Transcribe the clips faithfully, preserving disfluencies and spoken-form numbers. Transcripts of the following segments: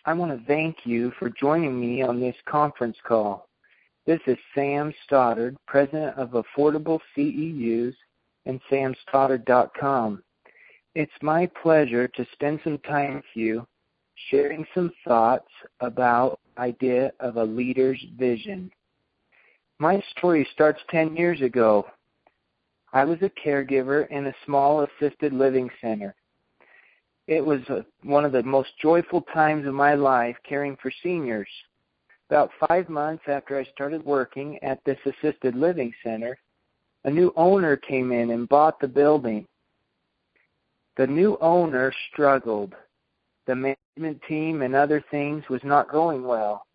I want to thank you for joining me on this conference call. This is Sam Stoddard, President of Affordable C E Us and sam stoddard dot com. It's my pleasure to spend some time with you sharing some thoughts about the idea of a leader's vision. My story starts ten years ago. I was a caregiver in a small assisted living center. It was a, one of the most joyful times of my life caring for seniors. About five months after I started working at this assisted living center, a new owner came in and bought the building. The new owner struggled. The management team and other things was not going well.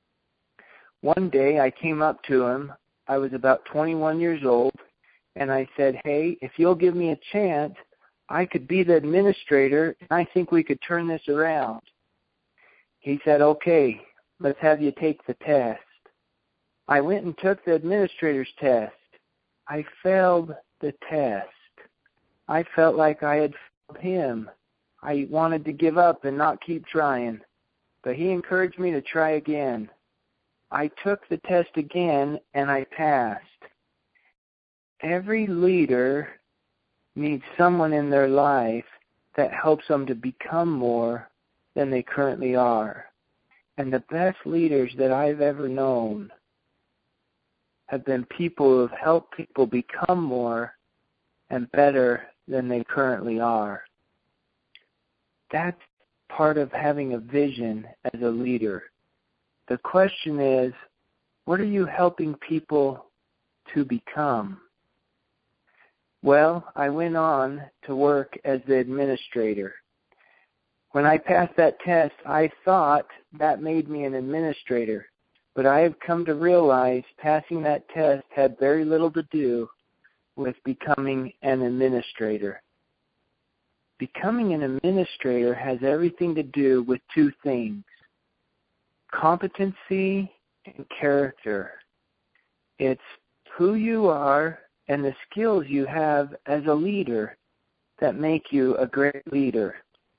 One day I came up to him. I was about twenty-one years old, and I said, hey, if you'll give me a chance, I could be the administrator, and I think we could turn this around. He said, okay, let's have you take the test. I went and took the administrator's test. I failed the test. I felt like I had failed him. I wanted to give up and not keep trying, but he encouraged me to try again. I took the test again, and I passed. Every leader needs someone in their life that helps them to become more than they currently are. And the best leaders that I've ever known have been people who have helped people become more and better than they currently are. That's part of having a vision as a leader. The question is, what are you helping people to become? Well, I went on to work as the administrator. When I passed that test, I thought that made me an administrator. But I have come to realize passing that test had very little to do with becoming an administrator. Becoming an administrator has everything to do with two things: competency and character. It's who you are and the skills you have as a leader that make you a great leader.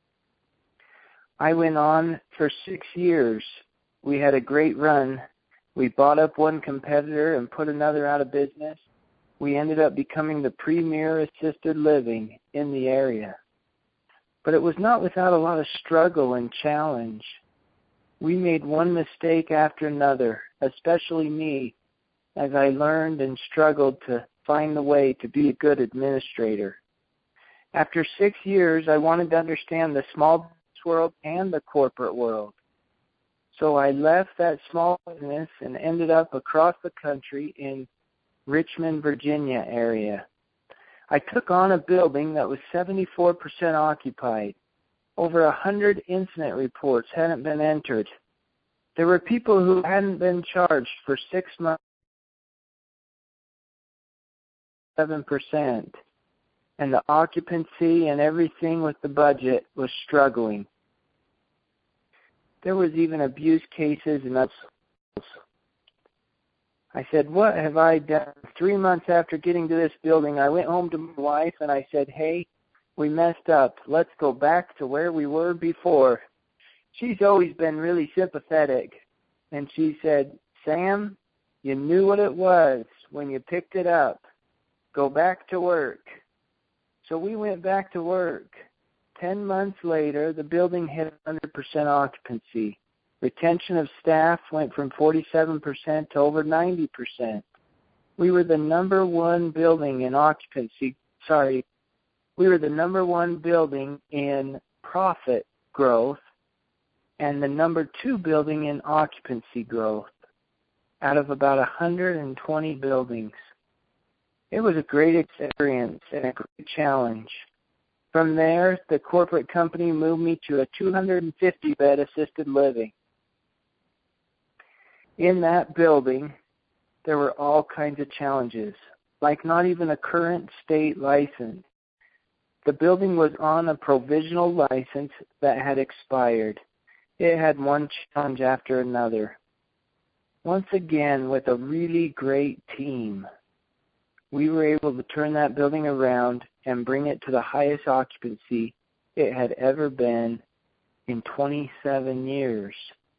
I went on for six years. We had a great run. We bought up one competitor and put another out of business. We ended up becoming the premier assisted living in the area. But it was not without a lot of struggle and challenge. We made one mistake after another, especially me, as I learned and struggled to find the way to be a good administrator. After six years, I wanted to understand the small business world and the corporate world. So I left that small business and ended up across the country in Richmond, Virginia area. I took on a building that was seventy-four percent occupied. Over one hundred incident reports hadn't been entered. There were people who hadn't been charged for six months, seven percent. And the occupancy and everything with the budget was struggling. There was even abuse cases and assaults. I said, what have I done? Three months after getting to this building, I went home to my wife and I said, hey, we messed up. Let's go back to where we were before. She's always been really sympathetic. And she said, Sam, you knew what it was when you picked it up. Go back to work. So we went back to work. Ten months later, the building hit one hundred percent occupancy. Retention of staff went from forty-seven percent to over ninety percent. We were the number one building in occupancy. Sorry, we were the number one building in profit growth and the number two building in occupancy growth out of about one hundred twenty buildings. It was a great experience and a great challenge. From there, the corporate company moved me to a two hundred fifty bed assisted living. In that building, there were all kinds of challenges, like not even a current state license. The building was on a provisional license that had expired. It had one challenge after another. Once again, with a really great team, we were able to turn that building around and bring it to the highest occupancy it had ever been in twenty-seven years.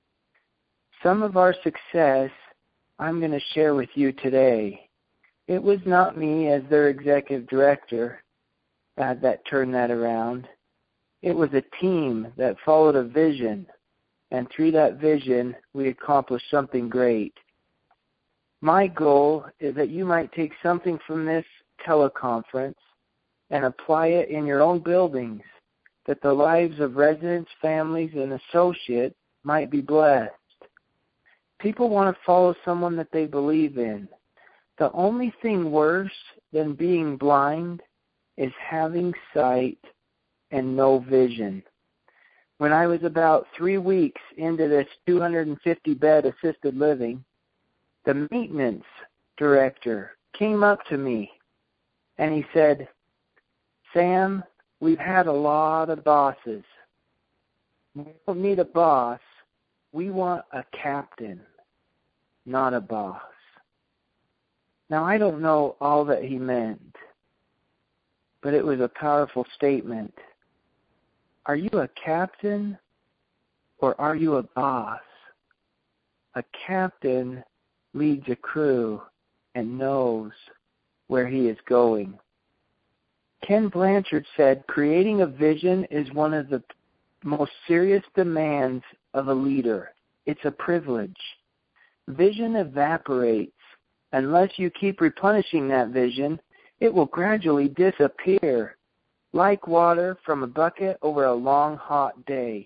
Some of our success I'm going to share with you today. It was not me as their executive director uh, that turned that around. It was a team that followed a vision, and through that vision, we accomplished something great. My goal is that you might take something from this teleconference and apply it in your own buildings, that the lives of residents, families, and associates might be blessed. People want to follow someone that they believe in. The only thing worse than being blind is having sight and no vision. When I was about three weeks into this two hundred fifty bed assisted living, the maintenance director came up to me and he said, "Sam, we've had a lot of bosses. We don't need a boss. We want a captain, not a boss." Now, I don't know all that he meant, but it was a powerful statement. Are you a captain or are you a boss? A captain leads a crew and knows where he is going. Ken Blanchard said, creating a vision is one of the most serious demands of a leader. It's a privilege. Vision evaporates. Unless you keep replenishing that vision, it will gradually disappear, like water from a bucket over a long, hot day.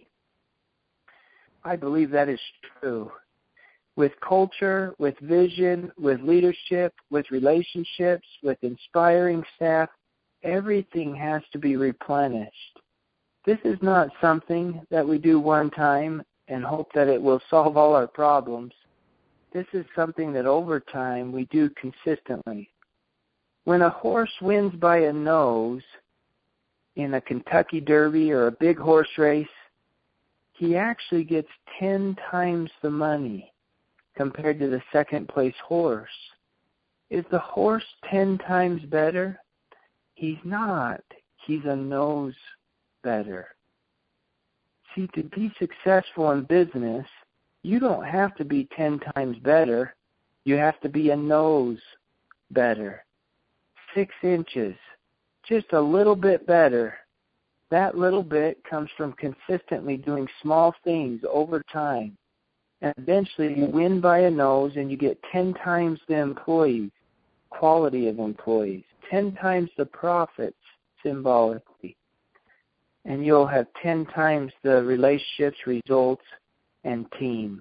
I believe that is true. With culture, with vision, with leadership, with relationships, with inspiring staff, everything has to be replenished. This is not something that we do one time and hope that it will solve all our problems. This is something that over time we do consistently. When a horse wins by a nose in a Kentucky Derby or a big horse race, he actually gets ten times the money compared to the second place horse. Is the horse ten times better? He's not. He's a nose better. See, to be successful in business, you don't have to be ten times better. You have to be a nose better. Six inches, just a little bit better. That little bit comes from consistently doing small things over time. And eventually you win by a nose and you get ten times the employees, quality of employees, ten times the profits symbolically. And you'll have ten times the relationships, results, and team.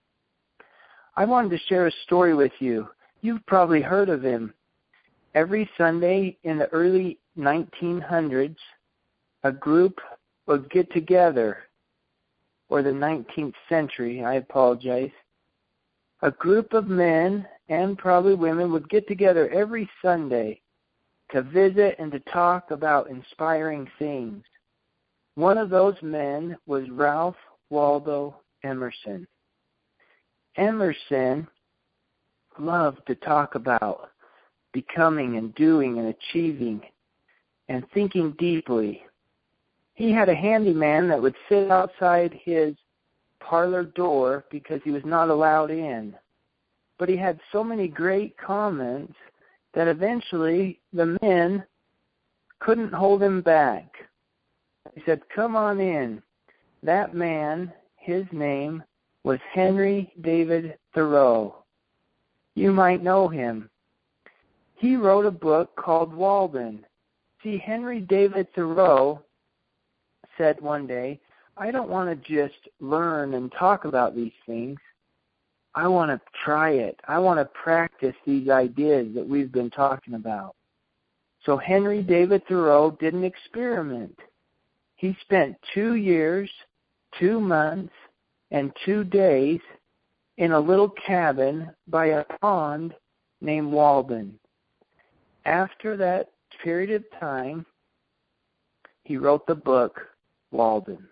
I wanted to share a story with you. You've probably heard of him. Every Sunday in the early nineteen hundreds, a group would get together, or the nineteenth century, I apologize. A group of men and probably women would get together every Sunday to visit and to talk about inspiring things. One of those men was Ralph Waldo Emerson. Emerson loved to talk about becoming and doing and achieving and thinking deeply. He had a handyman that would sit outside his parlor door because he was not allowed in. But he had so many great comments that eventually the men couldn't hold him back. He said, "Come on in." That man, his name was Henry David Thoreau. You might know him. He wrote a book called Walden. See, Henry David Thoreau said one day, I don't want to just learn and talk about these things. I want to try it. I want to practice these ideas that we've been talking about. So Henry David Thoreau did an experiment. He spent two years, two months, and two days in a little cabin by a pond named Walden. After that period of time, he wrote the book Walden.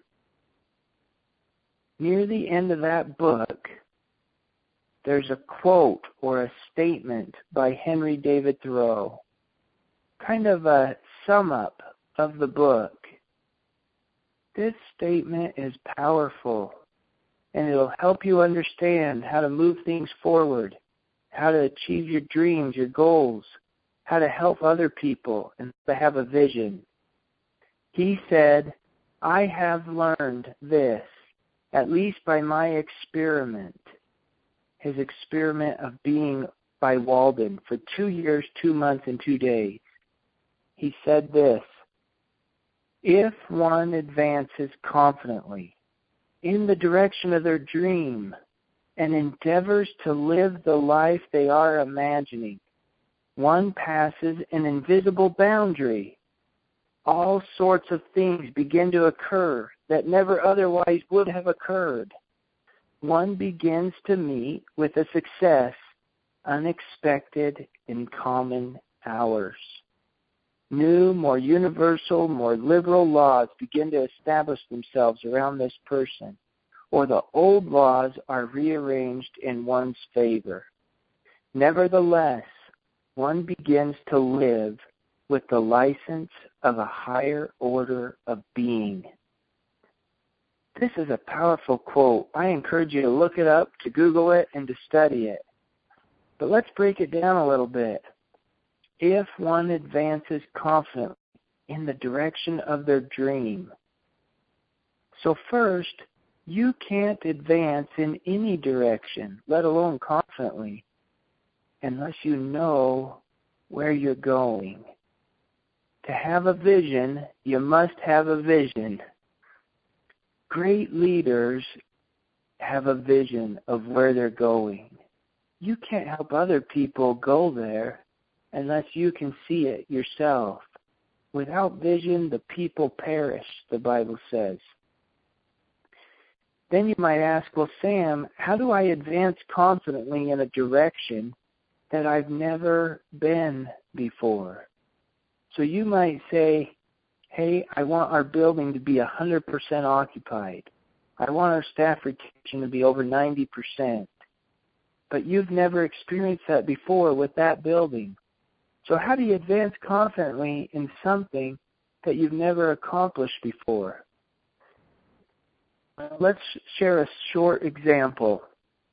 Near the end of that book, there's a quote or a statement by Henry David Thoreau, kind of a sum up of the book. This statement is powerful, and it'll help you understand how to move things forward, how to achieve your dreams, your goals, how to help other people, and to have a vision. He said, I have learned this, at least by my experiment, his experiment of being by Walden for two years, two months, and two days. He said this, if one advances confidently in the direction of their dream and endeavors to live the life they are imagining, one passes an invisible boundary. All sorts of things begin to occur that never otherwise would have occurred. One begins to meet with a success unexpected in common hours. New, more universal, more liberal laws begin to establish themselves around this person, or the old laws are rearranged in one's favor. Nevertheless, one begins to live with the license of a higher order of being. This is a powerful quote. I encourage you to look it up, to Google it, and to study it. But let's break it down a little bit. If one advances confidently in the direction of their dream. So first, you can't advance in any direction, let alone confidently, unless you know where you're going. To have a vision, you must have a vision. Great leaders have a vision of where they're going. You can't help other people go there unless you can see it yourself. Without vision, the people perish, the Bible says. Then you might ask, well, Sam, how do I advance confidently in a direction that I've never been before? So you might say, hey, I want our building to be one hundred percent occupied. I want our staff retention to be over ninety percent. But you've never experienced that before with that building. So how do you advance confidently in something that you've never accomplished before? Let's share a short example.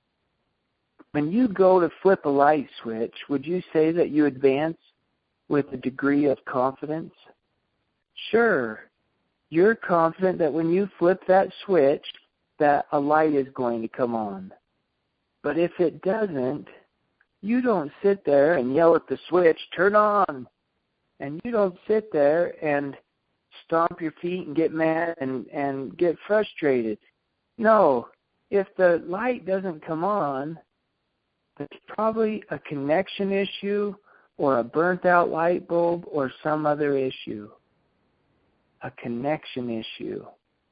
When you go to flip a light switch, would you say that you advance with a degree of confidence? Sure. You're confident that when you flip that switch, that a light is going to come on. But if it doesn't, you don't sit there and yell at the switch, turn on. And you don't sit there and stomp your feet and get mad and, and get frustrated. No, if the light doesn't come on, it's probably a connection issue or a burnt out light bulb or some other issue. A connection issue.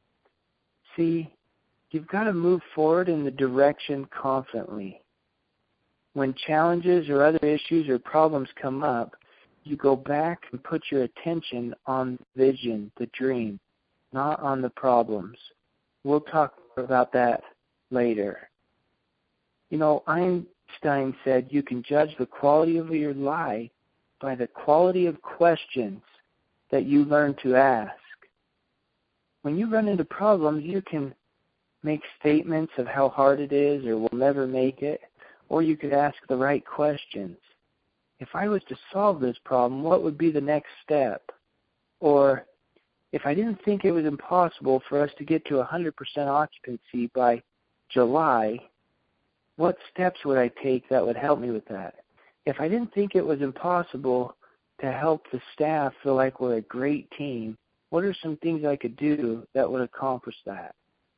See, you've got to move forward in the direction confidently. When challenges or other issues or problems come up, you go back and put your attention on the vision, the dream, not on the problems. We'll talk about that later. You know, Einstein said you can judge the quality of your life by the quality of questions that you learn to ask. When you run into problems, you can make statements of how hard it is or we'll never make it, or you could ask the right questions. If I was to solve this problem, what would be the next step? Or if I didn't think it was impossible for us to get to one hundred percent occupancy by July, what steps would I take that would help me with that? If I didn't think it was impossible to help the staff feel like we're a great team, what are some things I could do that would accomplish that?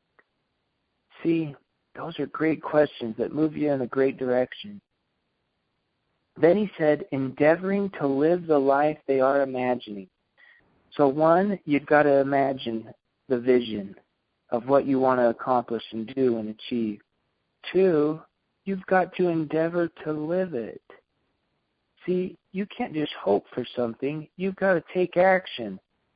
See, those are great questions that move you in a great direction. Then he said, endeavoring to live the life they are imagining. So one, you've got to imagine the vision of what you want to accomplish and do and achieve. Two, you've got to endeavor to live it. See, you can't just hope for something. You've got to take action.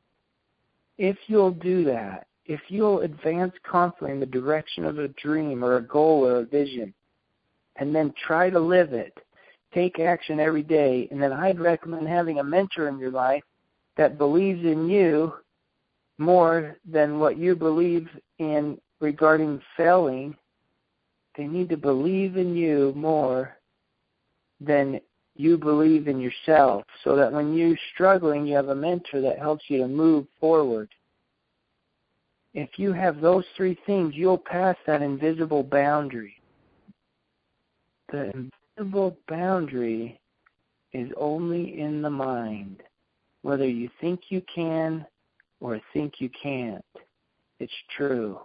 If you'll do that, if you'll advance confidently in the direction of a dream or a goal or a vision, and then try to live it, take action every day, and then I'd recommend having a mentor in your life that believes in you more than what you believe in regarding failing. They need to believe in you more than you believe in yourself, so that when you're struggling, you have a mentor that helps you to move forward. If you have those three things, you'll pass that invisible boundary. The invisible boundary is only in the mind, whether you think you can or think you can't. It's true.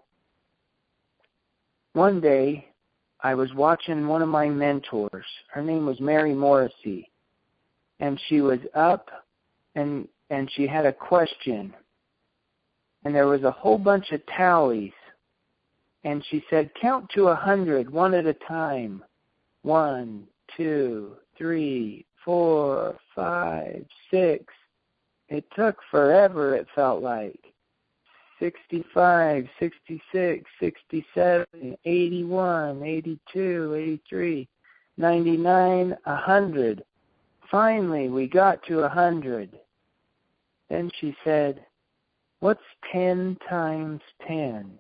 One day, I was watching one of my mentors. Her name was Mary Morrissey. And she was up and and she had a question. And there was a whole bunch of tallies. And she said, count to a hundred, one at a time. One, two, three, four, five, six. It took forever, it felt like. sixty-five, sixty-six, sixty-seven, eighty-one, eighty-two, eighty-three, ninety-nine, one hundred. Finally, we got to one hundred. Then she said, what's ten times ten?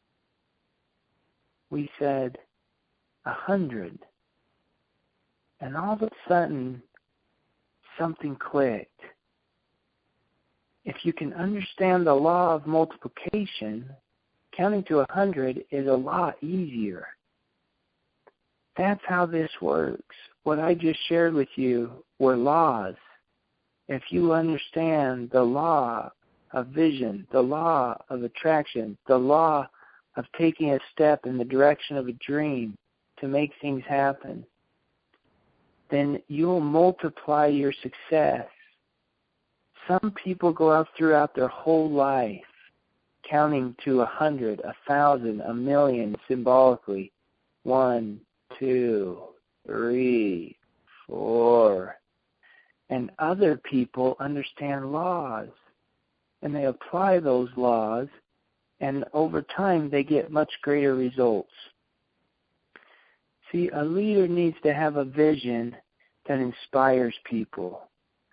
We said, one hundred. And all of a sudden, something clicked. If you can understand the law of multiplication, counting to one hundred is a lot easier. That's how this works. What I just shared with you were laws. If you understand the law of vision, the law of attraction, the law of taking a step in the direction of a dream to make things happen, then you'll multiply your success. Some people go out throughout their whole life counting to a hundred, a thousand, a million symbolically. One, two, three, four. And other people understand laws, and they apply those laws, and over time they get much greater results. See, a leader needs to have a vision that inspires people.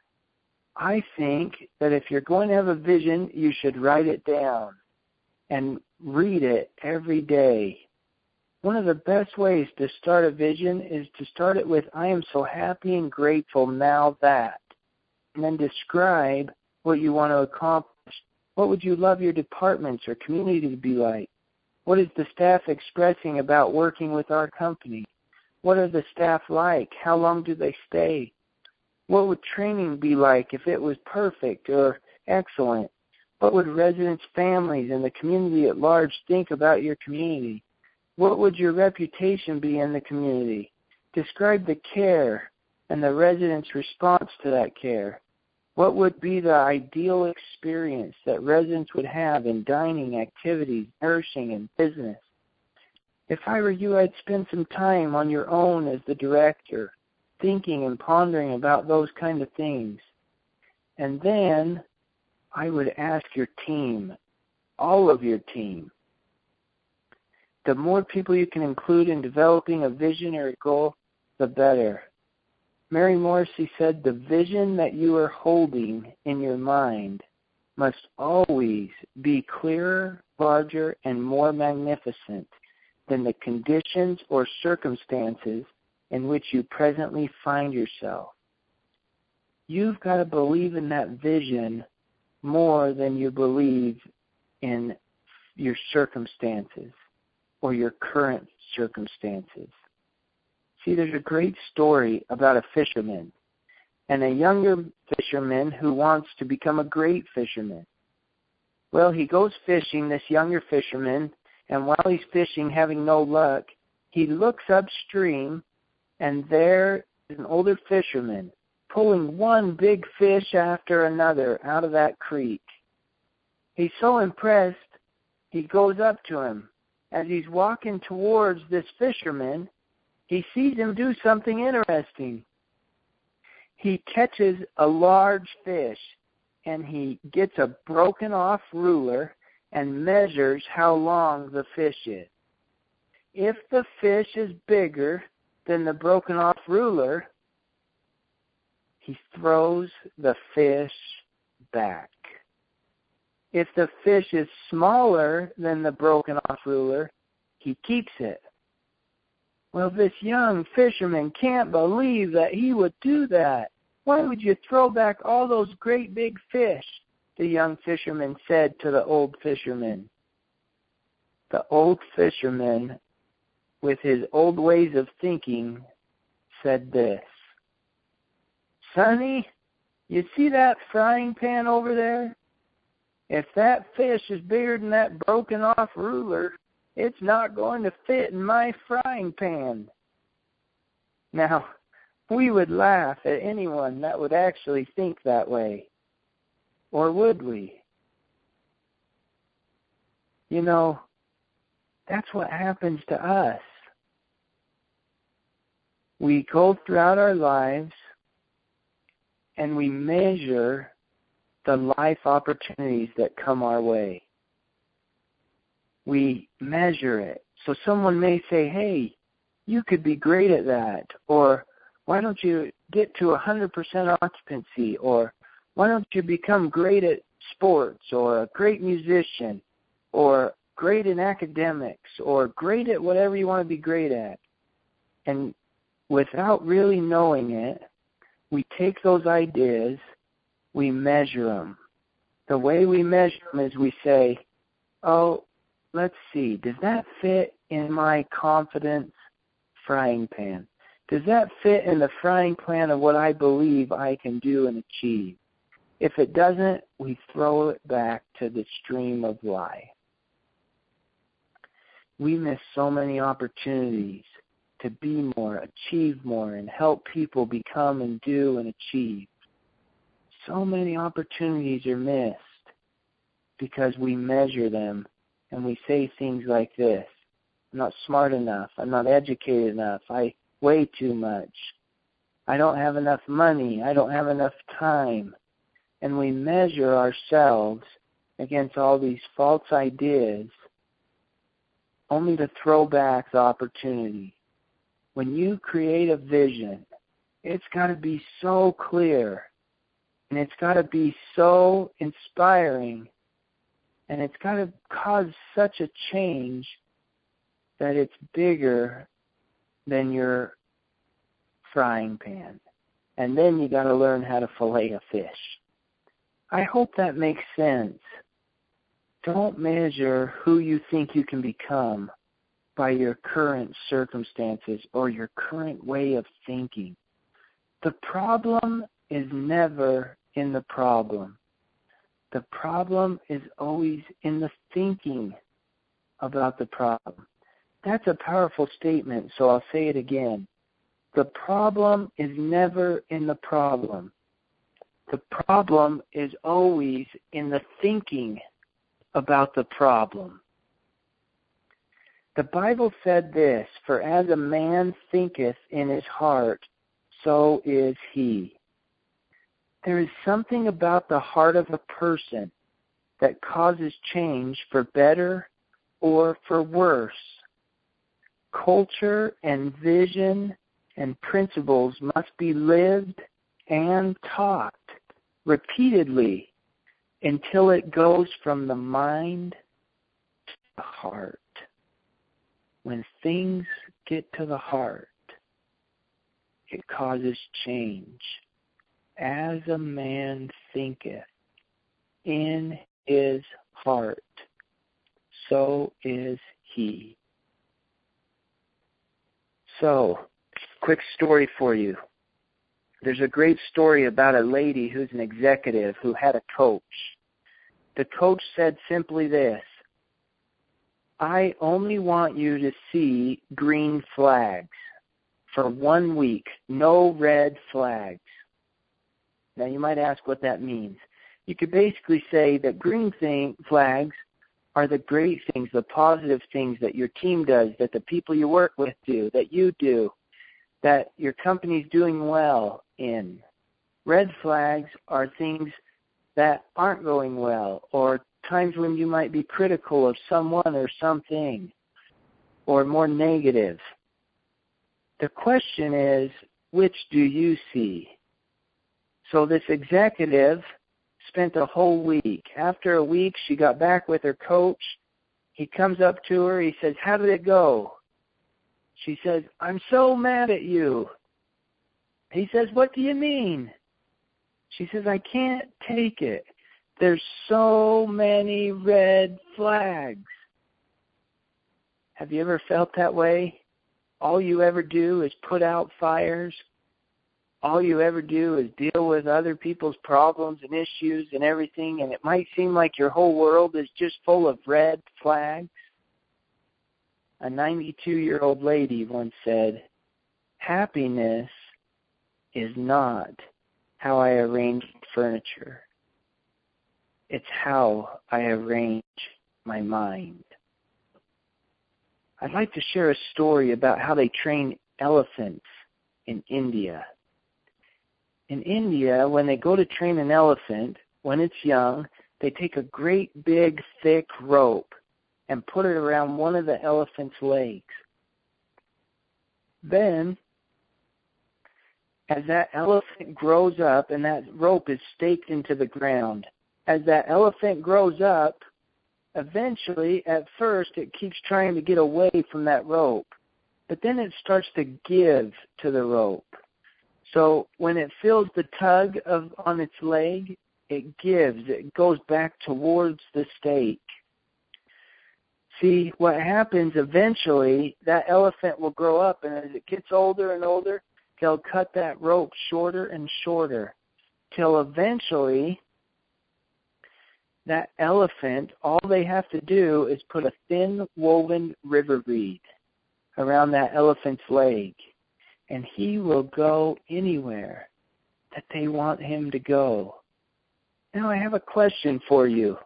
I think that if you're going to have a vision, you should write it down and read it every day. One of the best ways to start a vision is to start it with, I am so happy and grateful now that. And then describe what you want to accomplish. What would you love your departments or community to be like? What is the staff expressing about working with our company? What are the staff like? How long do they stay? What would training be like if it was perfect or excellent? What would residents' families and the community at large think about your community? What would your reputation be in the community? Describe the care and the residents' response to that care. What would be the ideal experience that residents would have in dining, activities, nursing, and business? If I were you, I'd spend some time on your own as the director, thinking and pondering about those kind of things. And then I would ask your team, all of your team. The more people you can include in developing a vision or a goal, the better. Mary Morrissey said, the vision that you are holding in your mind must always be clearer, larger, and more magnificent than the conditions or circumstances in which you presently find yourself. You've got to believe in that vision more than you believe in your circumstances or your current circumstances. See, there's a great story about a fisherman and a younger fisherman who wants to become a great fisherman. Well, he goes fishing, this younger fisherman, and while he's fishing, having no luck, he looks upstream, and there is an older fisherman pulling one big fish after another out of that creek. He's so impressed, he goes up to him. As he's walking towards this fisherman, he sees him do something interesting. He catches a large fish, and he gets a broken off ruler and measures how long the fish is. If the fish is bigger than the broken off ruler, he throws the fish back. if the fish is smaller than the broken off ruler, he keeps it. Well, this young fisherman can't believe that he would do that. Why would you throw back all those great big fish? The young fisherman said to the old fisherman. The old fisherman, with his old ways of thinking, said this. Sonny, you see that frying pan over there? If that fish is bigger than that broken off ruler, it's not going to fit in my frying pan. Now, we would laugh at anyone that would actually think that way. Or would we? You know, that's what happens to us. We go throughout our lives and we measure the life opportunities that come our way. We measure it. So someone may say, hey, you could be great at that. Or why don't you get to one hundred percent occupancy? Or why don't you become great at sports? Or a great musician? Or great in academics? Or great at whatever you want to be great at? And without really knowing it, we take those ideas, we measure them. The way we measure them is we say, oh, let's see, does that fit in my confidence frying pan? Does that fit in the frying pan of what I believe I can do and achieve? If it doesn't, we throw it back to the stream of lie. We miss so many opportunities to be more, achieve more, and help people become and do and achieve. So many opportunities are missed because we measure them and we say things like this. I'm not smart enough. I'm not educated enough. I weigh too much. I don't have enough money. I don't have enough time. And we measure ourselves against all these false ideas only to throw back the opportunity. When you create a vision, it's got to be so clear, and it's got to be so inspiring, and it's got to cause such a change that it's bigger than your frying pan. And then you got to learn how to fillet a fish. I hope that makes sense. Don't measure who you think you can become by your current circumstances or your current way of thinking. The problem is never in the problem. The problem is always in the thinking about the problem. That's a powerful statement, so I'll say it again. The problem is never in the problem. The problem is always in the thinking about the problem. The Bible said this, for as a man thinketh in his heart, so is he. There is something about the heart of a person that causes change for better or for worse. Culture and vision and principles must be lived and taught repeatedly until it goes from the mind to the heart. When things get to the heart, it causes change. As a man thinketh in his heart, so is he. So, quick story for you. There's a great story about a lady who's an executive who had a coach. The coach said simply this, I only want you to see green flags for one week, no red flags. Now you might ask what that means. You could basically say that green thing, flags are the great things, the positive things that your team does, that the people you work with do, that you do, that your company's doing well in. Red flags are things that aren't going well, or times when you might be critical of someone or something, or more negative. The question is, which do you see? So this executive spent a whole week. After a week, she got back with her coach. He comes up to her. He says, how did it go? She says, I'm so mad at you. He says, what do you mean? She says, I can't take it. There's so many red flags. Have you ever felt that way? All you ever do is put out fires. All you ever do is deal with other people's problems and issues and everything, and it might seem like your whole world is just full of red flags. A ninety-two-year-old lady once said, happiness is not how I arrange furniture. It's how I arrange my mind. I'd like to share a story about how they train elephants in India. In India, when they go to train an elephant, when it's young, they take a great big thick rope and put it around one of the elephant's legs. Then, as that elephant grows up, and that rope is staked into the ground, as that elephant grows up, eventually, at first, it keeps trying to get away from that rope. But then it starts to give to the rope. So when it feels the tug of on its leg, it gives. It goes back towards the stake. See, what happens eventually, that elephant will grow up, and as it gets older and older, they'll cut that rope shorter and shorter, till eventually that elephant, all they have to do is put a thin woven river reed around that elephant's leg, and he will go anywhere that they want him to go. Now I have a question for you.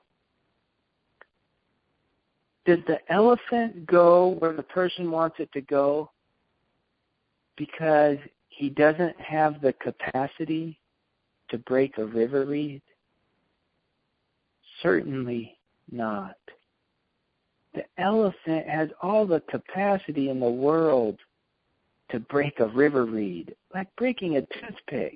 Does the elephant go where the person wants it to go because he doesn't have the capacity to break a river reed? Certainly not. The elephant has all the capacity in the world to break a river reed, like breaking a toothpick.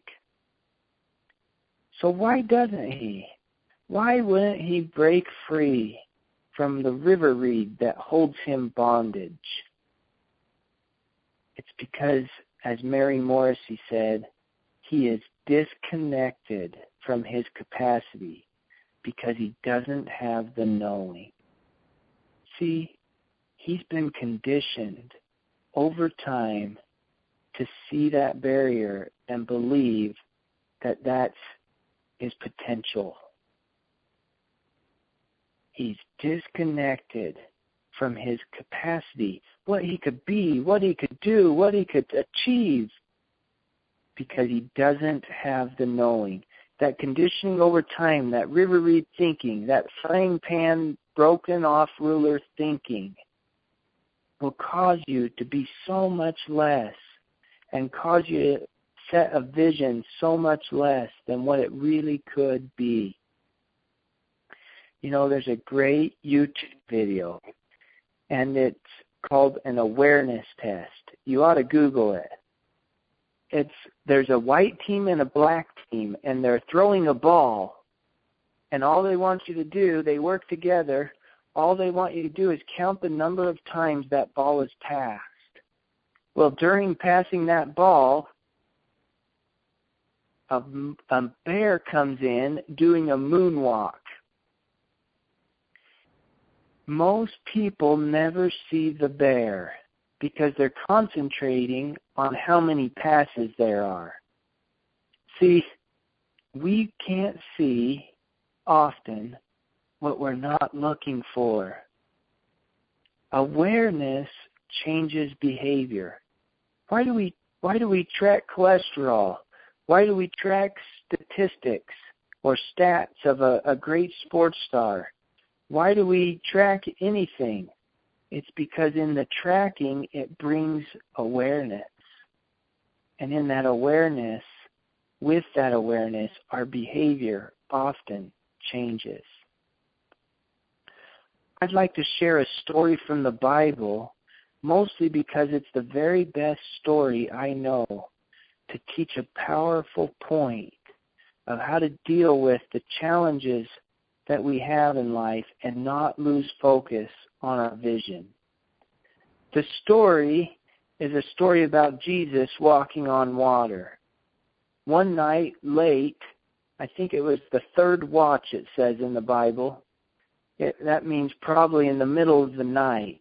So why doesn't he? Why wouldn't he break free from the river reed that holds him bondage? It's because, as Mary Morrissey said, he is disconnected from his capacity because he doesn't have the knowing. See, he's been conditioned over time to see that barrier and believe that that's his potential. He's disconnected from his capacity, what he could be, what he could do, what he could achieve, because he doesn't have the knowing. That conditioning over time, that river reed thinking, that frying pan broken off ruler thinking will cause you to be so much less and cause you to set a vision so much less than what it really could be. You know, there's a great YouTube video, and it's called an awareness test. You ought to Google it. It's there's a white team and a black team, and they're throwing a ball, and all they want you to do, they work together, all they want you to do is count the number of times that ball is passed. Well, during passing that ball, a, a bear comes in doing a moonwalk. Most people never see the bear because they're concentrating on how many passes there are. See, we can't see often what we're not looking for. Awareness changes behavior. Why do we why do we track cholesterol? Why do we track statistics or stats of a, a great sports star? Why do we track anything? It's because in the tracking, it brings awareness. And in that awareness, with that awareness, our behavior often changes. I'd like to share a story from the Bible, mostly because it's the very best story I know to teach a powerful point of how to deal with the challenges that we have in life and not lose focus on our vision. The story is a story about Jesus walking on water. One night late, I think it was the third watch, it says in the Bible. It, that means probably in the middle of the night.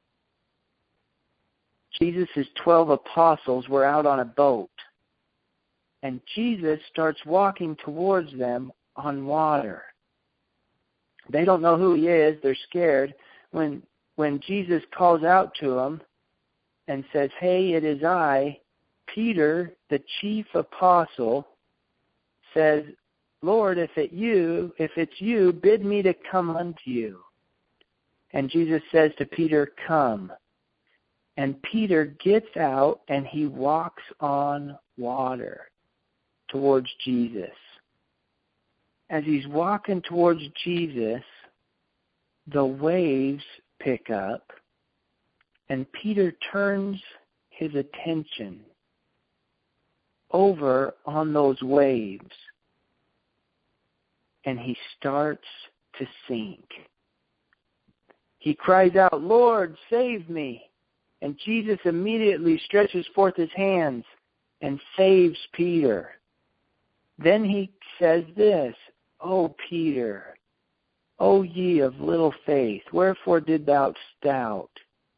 Jesus' twelve apostles were out on a boat. And Jesus starts walking towards them on water. They don't know who he is. They're scared. When, when Jesus calls out to them and says, "Hey, it is I," Peter, the chief apostle, says, "Lord, if it you, if it's you, bid me to come unto you." And Jesus says to Peter, "Come." And Peter gets out and he walks on water towards Jesus. As he's walking towards Jesus, the waves pick up, and Peter turns his attention over on those waves, and he starts to sink. He cries out, "Lord, save me!" And Jesus immediately stretches forth his hands and saves Peter. Then he says this, "O Peter, O ye of little faith, wherefore did thou doubt?"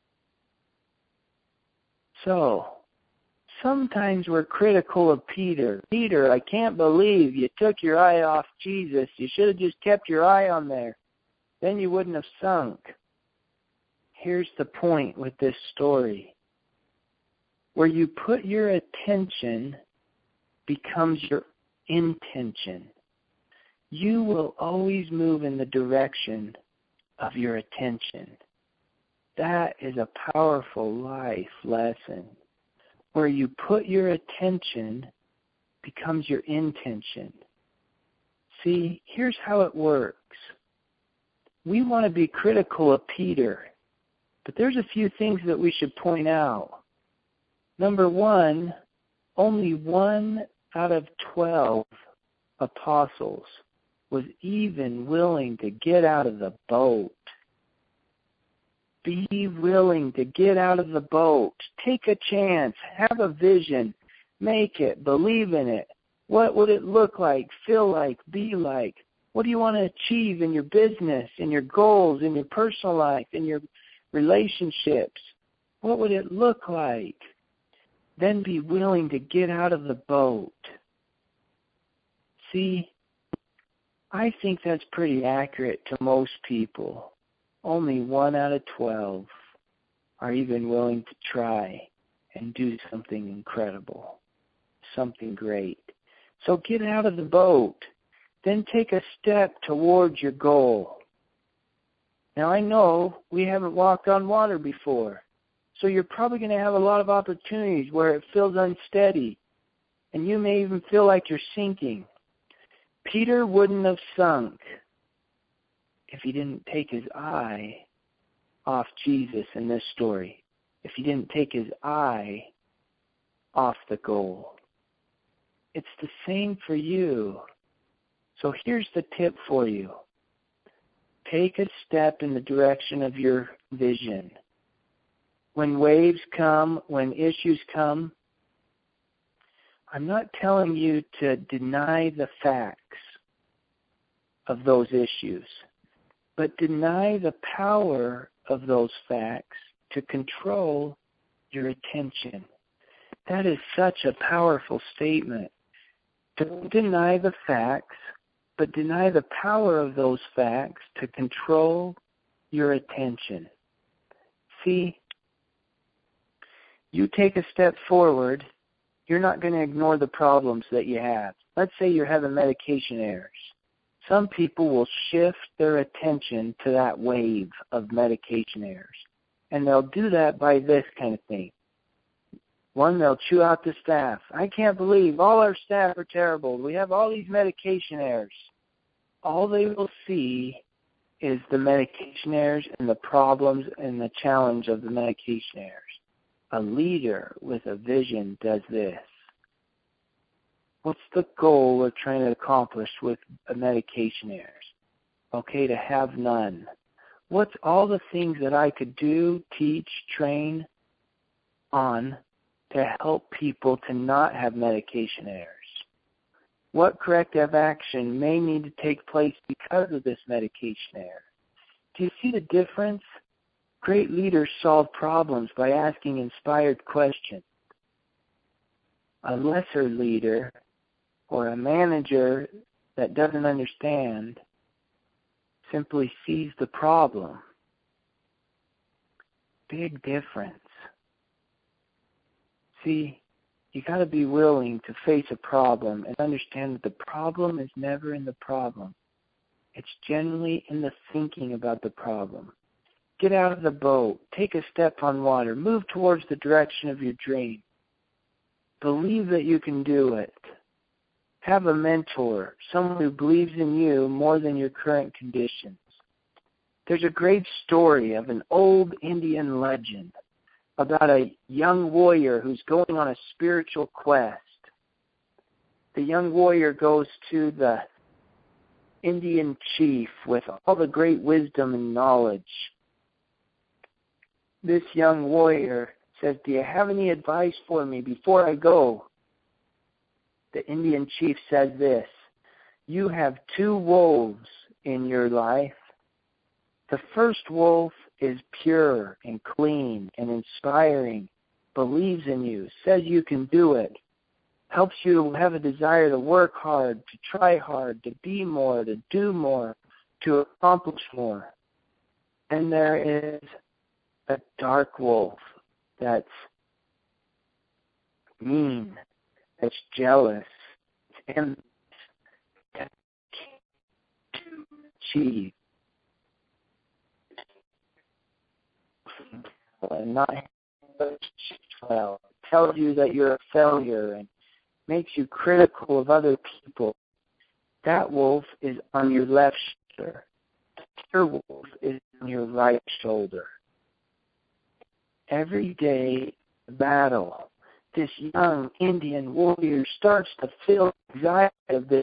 So, sometimes we're critical of Peter. Peter, I can't believe you took your eye off Jesus. You should have just kept your eye on there. Then you wouldn't have sunk. Here's the point with this story. Where you put your attention becomes your intention. You will always move in the direction of your attention. That is a powerful life lesson. Where you put your attention becomes your intention. See, here's how it works. We want to be critical of Peter, but there's a few things that we should point out. Number one, only one out of twelve apostles was even willing to get out of the boat. Be willing to get out of the boat. Take a chance. Have a vision. Make it. Believe in it. What would it look like, feel like, be like? What do you want to achieve in your business, in your goals, in your personal life, in your relationships? What would it look like? Then be willing to get out of the boat. See, I think that's pretty accurate to most people. Only one out of twelve are even willing to try and do something incredible, something great. So get out of the boat. Then take a step towards your goal. Now I know we haven't walked on water before, so you're probably going to have a lot of opportunities where it feels unsteady, and you may even feel like you're sinking. Peter wouldn't have sunk if he didn't take his eye off Jesus in this story, if he didn't take his eye off the goal. It's the same for you. So here's the tip for you. Take a step in the direction of your vision. When waves come, when issues come, I'm not telling you to deny the facts of those issues, but deny the power of those facts to control your attention. That is such a powerful statement. Don't deny the facts, but deny the power of those facts to control your attention. See, you take a step forward, you're not going to ignore the problems that you have. Let's say you're having medication errors. Some people will shift their attention to that wave of medication errors. And they'll do that by this kind of thing. One, they'll chew out the staff. I can't believe all our staff are terrible. We have all these medication errors. All they will see is the medication errors and the problems and the challenge of the medication errors. A leader with a vision does this. What's the goal we're trying to accomplish with medication errors? Okay, to have none. What's all the things that I could do, teach, train on to help people to not have medication errors? What corrective action may need to take place because of this medication error? Do you see the difference? Great leaders solve problems by asking inspired questions. A lesser leader or a manager that doesn't understand simply sees the problem. Big difference. See, you got to be willing to face a problem and understand that the problem is never in the problem. It's generally in the thinking about the problem. Get out of the boat. Take a step on water. Move towards the direction of your dream. Believe that you can do it. Have a mentor, someone who believes in you more than your current conditions. There's a great story of an old Indian legend about a young warrior who's going on a spiritual quest. The young warrior goes to the Indian chief with all the great wisdom and knowledge. This young warrior says, "Do you have any advice for me before I go?" The Indian chief says this, "You have two wolves in your life. The first wolf is pure and clean and inspiring, believes in you, says you can do it, helps you have a desire to work hard, to try hard, to be more, to do more, to accomplish more. And there is a dark wolf that's mean, that's jealous, and that can't achieve and not well, tells you that you're a failure and makes you critical of other people. That wolf is on your left shoulder. Your wolf is on your right shoulder. Every day, battle, this young Indian warrior starts to feel anxiety of this.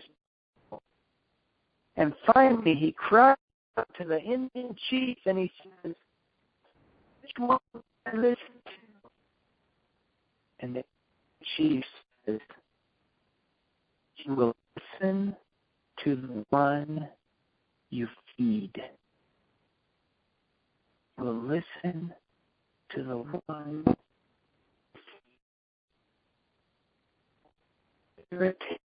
And finally, he cries out to the Indian chief and he says, "Which one will I listen to?" And the chief says, "You will listen to the one you feed. You will listen to the one your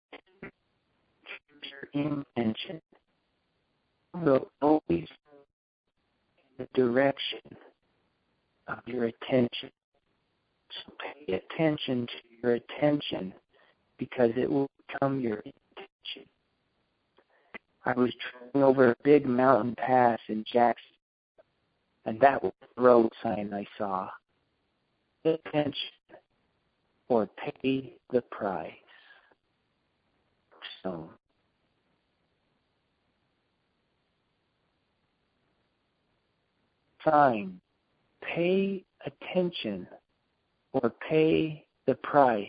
intention will always in the direction of your attention. So pay attention to your attention because it will become your intention." I was driving over a big mountain pass in Jackson, and that was the road sign I saw. Pay attention or pay the price. So, sign, pay attention or pay the price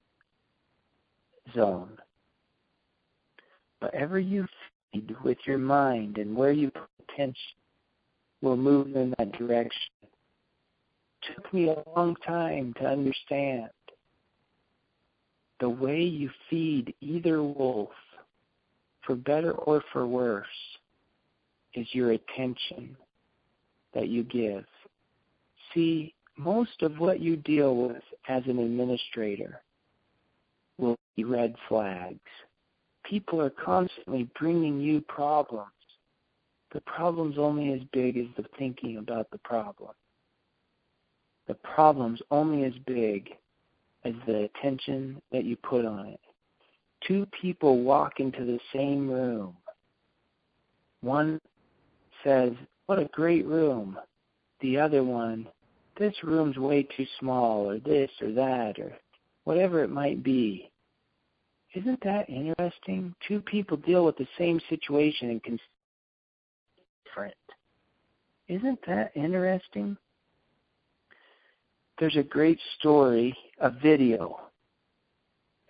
zone. Whatever you feed with your mind and where you put attention will move in that direction. It took me a long time to understand. The way you feed either wolf, for better or for worse, is your attention that you give. See, most of what you deal with as an administrator will be red flags. People are constantly bringing you problems. The problem's only as big as the thinking about the problem. The problem's only as big as the attention that you put on it. Two people walk into the same room. One says, "What a great room." The other one, "This room's way too small," or this or that, or whatever it might be. Isn't that interesting? Two people deal with the same situation and can see different. Isn't that interesting? There's a great story, a video,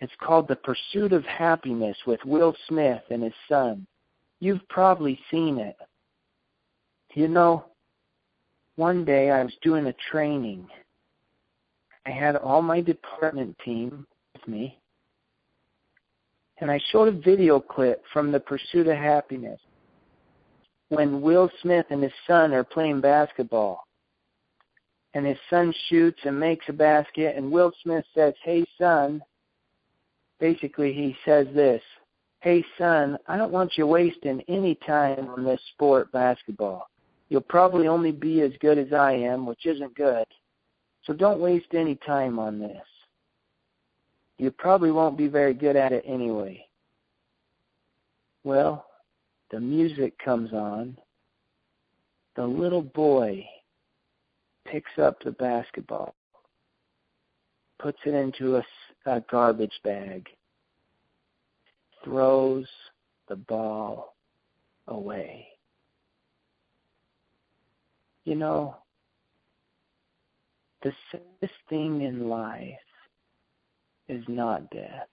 It's called The Pursuit of Happiness with Will Smith and his son. You've probably seen it. You know, one day I was doing a training. I had all my department team with me, and I showed a video clip from The Pursuit of Happiness when Will Smith and his son are playing basketball. And his son shoots and makes a basket, and Will Smith says, "Hey, son," basically he says this, "Hey, son, I don't want you wasting any time on this sport, basketball. You'll probably only be as good as I am, which isn't good. So don't waste any time on this. You probably won't be very good at it anyway." Well, the music comes on. The little boy picks up the basketball, puts it into a, a garbage bag, throws the ball away. You know, the saddest thing in life is not death.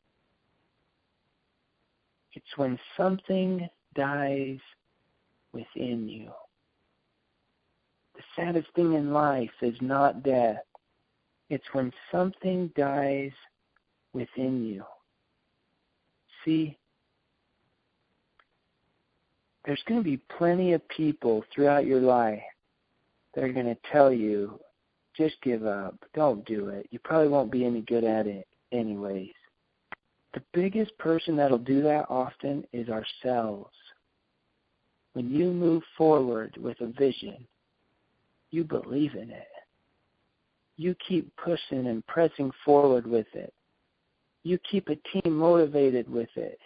It's when something dies within you. The saddest thing in life is not death. It's when something dies within you. See, there's going to be plenty of people throughout your life that are going to tell you, just give up, don't do it. You probably won't be any good at it anyways. The biggest person that'll do that often is ourselves. When you move forward with a vision, you believe in it. You keep pushing and pressing forward with it. You keep a team motivated with it.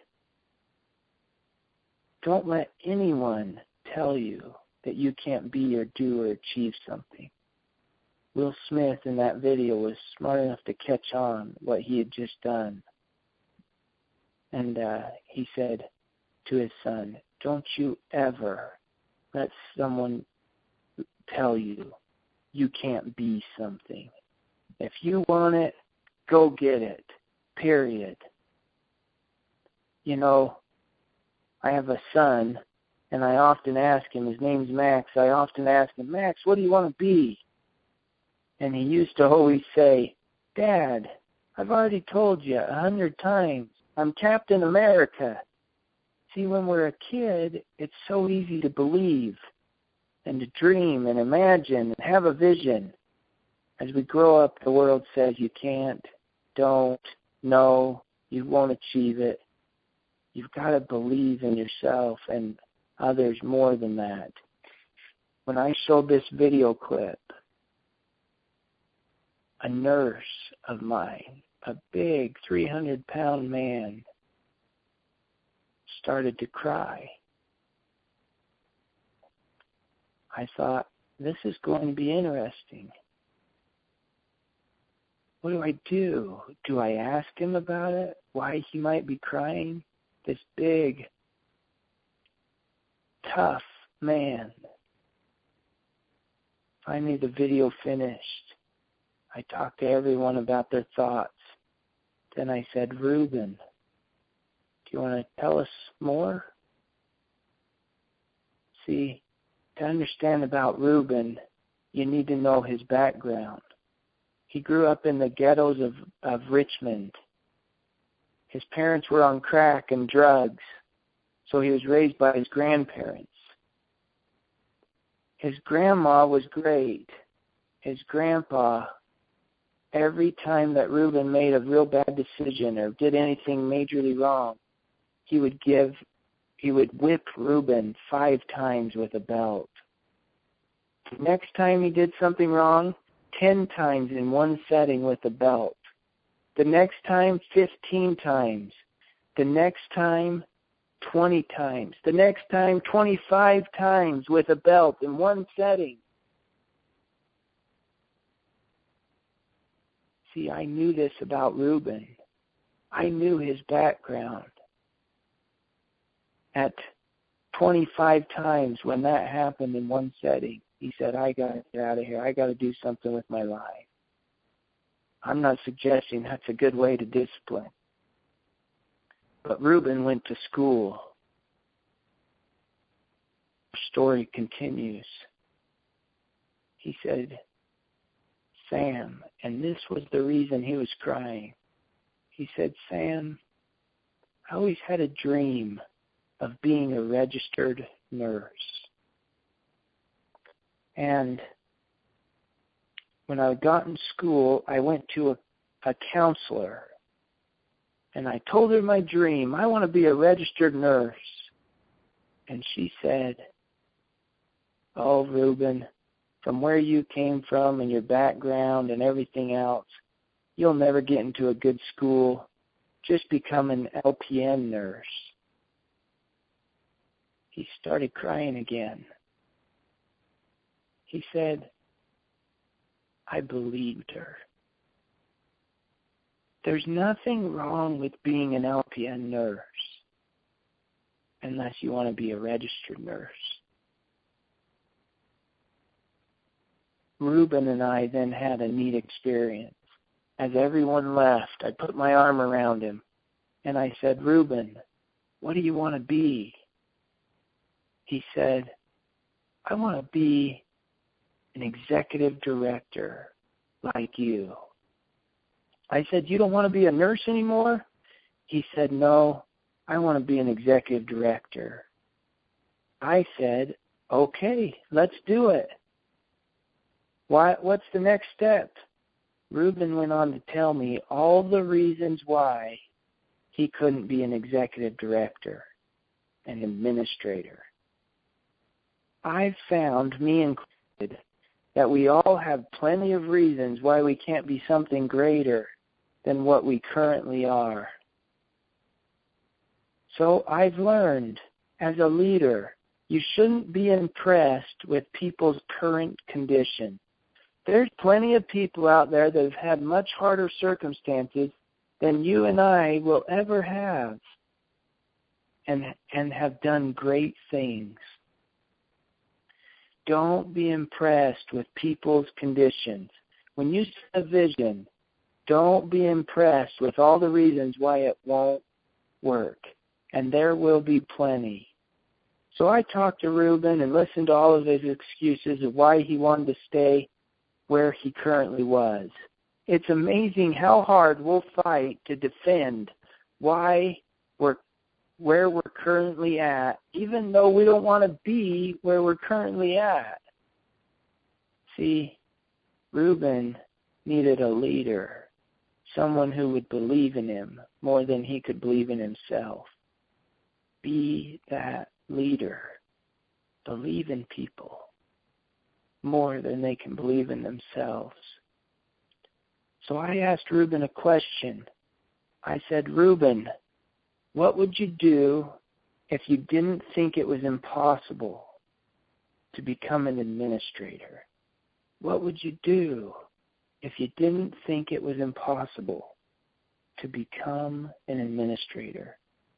Don't let anyone tell you that you can't be or do or achieve something. Will Smith in that video was smart enough to catch on what he had just done. And uh, he said to his son, "Don't you ever let someone tell you you can't be something. If you want it, go get it, period." You know, I have a son, and I often ask him, his name's Max, I often ask him, "Max, what do you want to be?" And he used to always say, "Dad, I've already told you a hundred times, I'm Captain America." See, when we're a kid, it's so easy to believe and to dream and imagine and have a vision. As we grow up, the world says you can't, don't, no, you won't achieve it. You've got to believe in yourself and others more than that. When I showed this video clip, a nurse of mine, a big three hundred pound man, started to cry. I thought, this is going to be interesting. What do I do? Do I ask him about it? Why he might be crying? This big, tough man. Finally, the video finished. I talked to everyone about their thoughts. Then I said, "Reuben, do you want to tell us more?" See, to understand about Reuben, you need to know his background. He grew up in the ghettos of, of Richmond. His parents were on crack and drugs, so he was raised by his grandparents. His grandma was great. His grandpa, every time that Reuben made a real bad decision or did anything majorly wrong, he would give, he would whip Reuben five times with a belt. The next time he did something wrong, ten times in one setting with a belt. The next time, fifteen times. The next time, twenty times. The next time, twenty-five times with a belt in one setting. See, I knew this about Reuben. I knew his background. At twenty-five times when that happened in one setting, he said, "I got to get out of here. I got to do something with my life." I'm not suggesting that's a good way to discipline. But Reuben went to school. The story continues. He said, Sam, and this was the reason he was crying. He said, Sam, I always had a dream of being a registered nurse. And when I got in school, I went to a, a counselor. And I told her my dream. I want to be a registered nurse. And she said, oh, Reuben, from where you came from and your background and everything else, you'll never get into a good school. Just become an L P N nurse. He started crying again. He said, I believed her. There's nothing wrong with being an L P N nurse unless you want to be a registered nurse. Reuben and I then had a neat experience. As everyone left, I put my arm around him and I said, Reuben, what do you want to be? He said, I want to be an executive director like you. I said, you don't want to be a nurse anymore? He said, no, I want to be an executive director. I said, okay, let's do it. Why, what's the next step? Reuben went on to tell me all the reasons why he couldn't be an executive director, an administrator. I've found, me included, that we all have plenty of reasons why we can't be something greater than what we currently are. So I've learned, as a leader, you shouldn't be impressed with people's current condition. There's plenty of people out there that have had much harder circumstances than you and I will ever have, and, and have done great things. Don't be impressed with people's conditions. When you set a vision, don't be impressed with all the reasons why it won't work. And there will be plenty. So I talked to Reuben and listened to all of his excuses of why he wanted to stay where he currently was. It's amazing how hard we'll fight to defend why we're where we're currently at, even though we don't want to be where we're currently at. See, Reuben needed a leader, someone who would believe in him more than he could believe in himself. Be that leader. Believe in people more than they can believe in themselves. So I asked Reuben a question. I said, Reuben, what would you do if you didn't think it was impossible to become an administrator? What would you do if you didn't think it was impossible to become an administrator?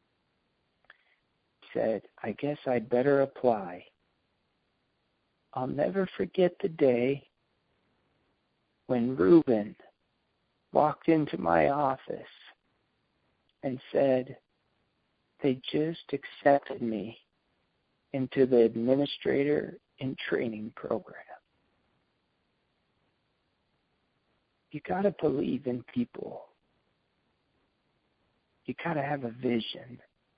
He said, I guess I'd better apply. I'll never forget the day when Reuben walked into my office and said, they just accepted me into the administrator in training program. You got to believe in people. You got to have a vision.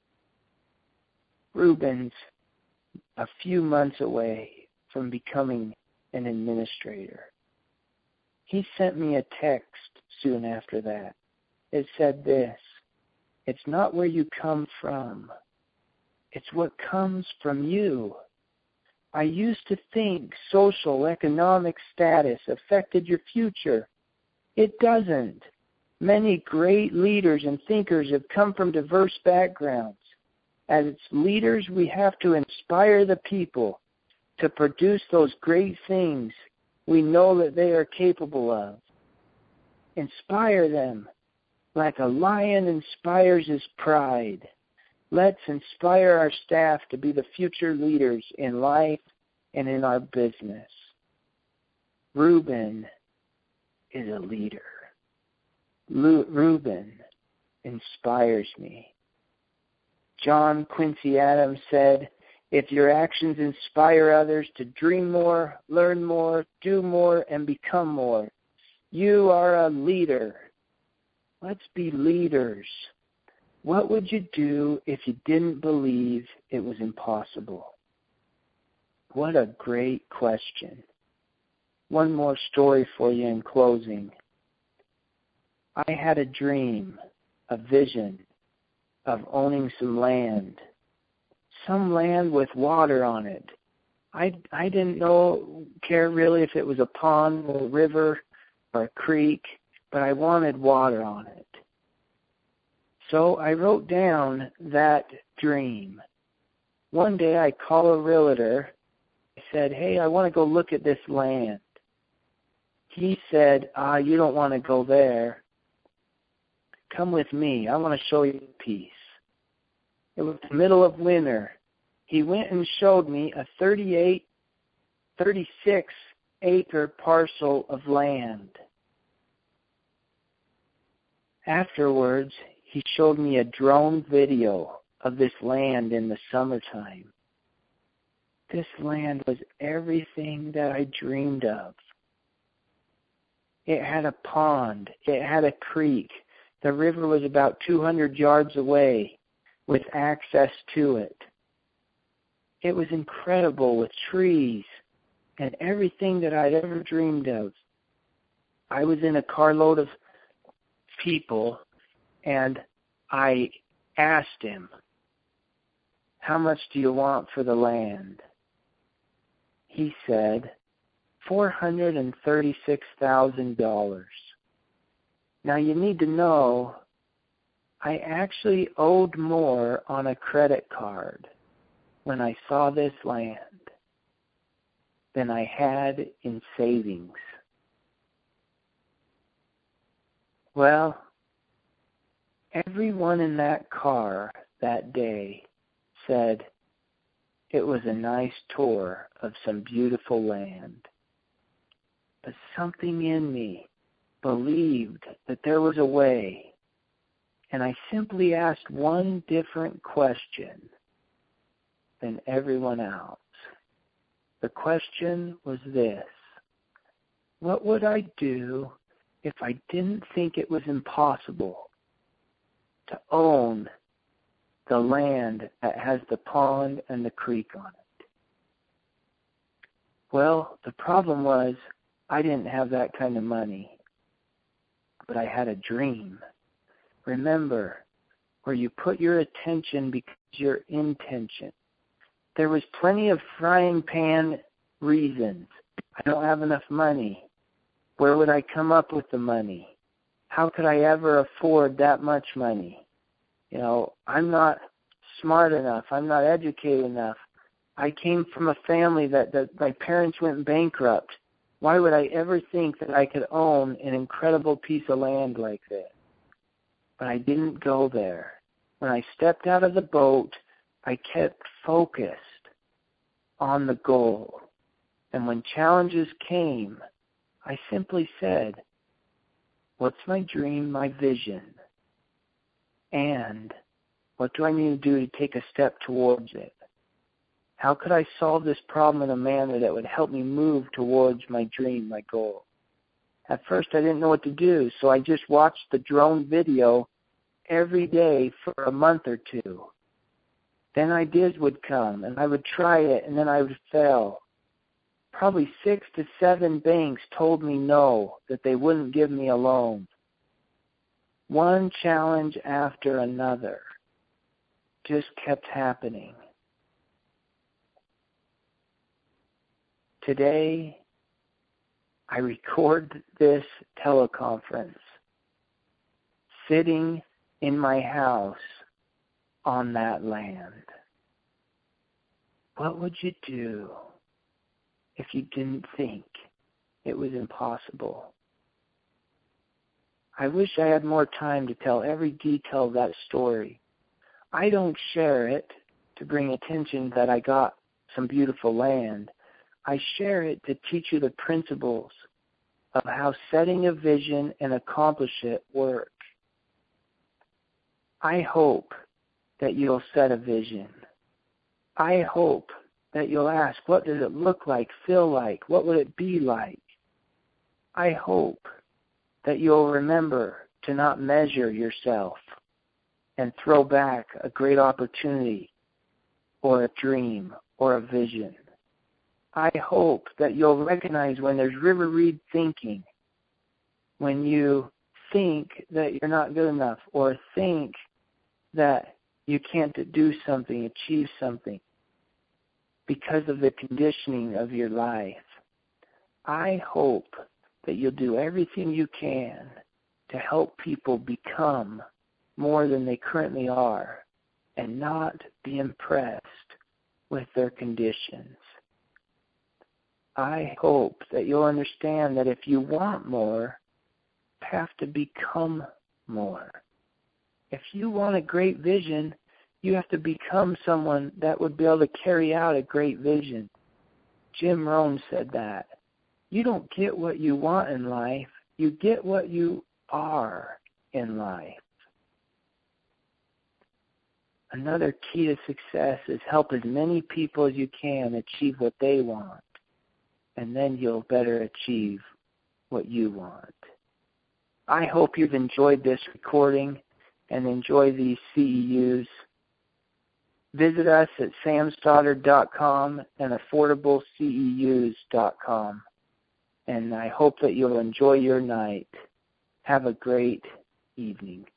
Reuben's a few months away from becoming an administrator. He sent me a text soon after that. It said this, it's not where you come from. It's what comes from you. I used to think social, economic status affected your future. It doesn't. Many great leaders and thinkers have come from diverse backgrounds. As leaders, we have to inspire the people to produce those great things we know that they are capable of. Inspire them like a lion inspires his pride. Let's inspire our staff to be the future leaders in life and in our business. Reuben is a leader. Lu- Reuben inspires me. John Quincy Adams said, "If your actions inspire others to dream more, learn more, do more, and become more, you are a leader." Let's be leaders. What would you do if you didn't believe it was impossible? What a great question. One more story for you in closing. I had a dream, a vision of owning some land, some land with water on it. I, I didn't know, care really if it was a pond or a river or a creek, but I wanted water on it. So I wrote down that dream. One day I called a realtor. I said, "Hey, I want to go look at this land." He said, "Ah, you don't want to go there. Come with me. I want to show you a piece." It was the middle of winter. He went and showed me a thirty-eight, thirty-six acre parcel of land. Afterwards, he showed me a drone video of this land in the summertime. This land was everything that I dreamed of. It had a pond. It had a creek. The river was about two hundred yards away with access to it. It was incredible with trees and everything that I'd ever dreamed of. I was in a carload of people, and I asked him, "How much do you want for the land?" He said, four hundred thirty-six thousand dollars. Now you need to know, I actually owed more on a credit card when I saw this land than I had in savings. Well, everyone in that car that day said it was a nice tour of some beautiful land. But something in me believed that there was a way, and I simply asked one different question than everyone else. The question was this: what would I do if I didn't think it was impossible to own the land that has the pond and the creek on it? Well, the problem was I didn't have that kind of money, but I had a dream. Remember, where you put your attention becomes your intention. There was plenty of frying pan reasons. I don't have enough money. Where would I come up with the money? How could I ever afford that much money? You know, I'm not smart enough. I'm not educated enough. I came from a family that, that my parents went bankrupt. Why would I ever think that I could own an incredible piece of land like this? But I didn't go there. When I stepped out of the boat, I kept focused on the goal. And when challenges came, I simply said, what's my dream, my vision? And what do I need to do to take a step towards it? How could I solve this problem in a manner that would help me move towards my dream, my goal? At first, I didn't know what to do, so I just watched the drone video every day for a month or two. Then ideas would come, and I would try it, and then I would fail. Probably six to seven banks told me no, that they wouldn't give me a loan. One challenge after another just kept happening. Today, I record this teleconference sitting in my house on that land. What would you do if you didn't think it was impossible? I wish I had more time to tell every detail of that story. I don't share it to bring attention that I got some beautiful land. I share it to teach you the principles of how setting a vision and accomplish it work. I hope that you'll set a vision. I hope that you'll ask, what does it look like, feel like? What would it be like? I hope that you'll remember to not measure yourself and throw back a great opportunity or a dream or a vision. I hope that you'll recognize when there's river reed thinking, when you think that you're not good enough or think that you can't do something, achieve something because of the conditioning of your life. I hope that you'll do everything you can to help people become more than they currently are and not be impressed with their conditions. I hope that you'll understand that if you want more, you have to become more. If you want a great vision, you have to become someone that would be able to carry out a great vision. Jim Rohn said that. You don't get what you want in life, you get what you are in life. Another key to success is help as many people as you can achieve what they want, and then you'll better achieve what you want. I hope you've enjoyed this recording and enjoy these C E Us. Visit us at sam stoddard dot com and affordable c e us dot com. And I hope that you'll enjoy your night. Have a great evening.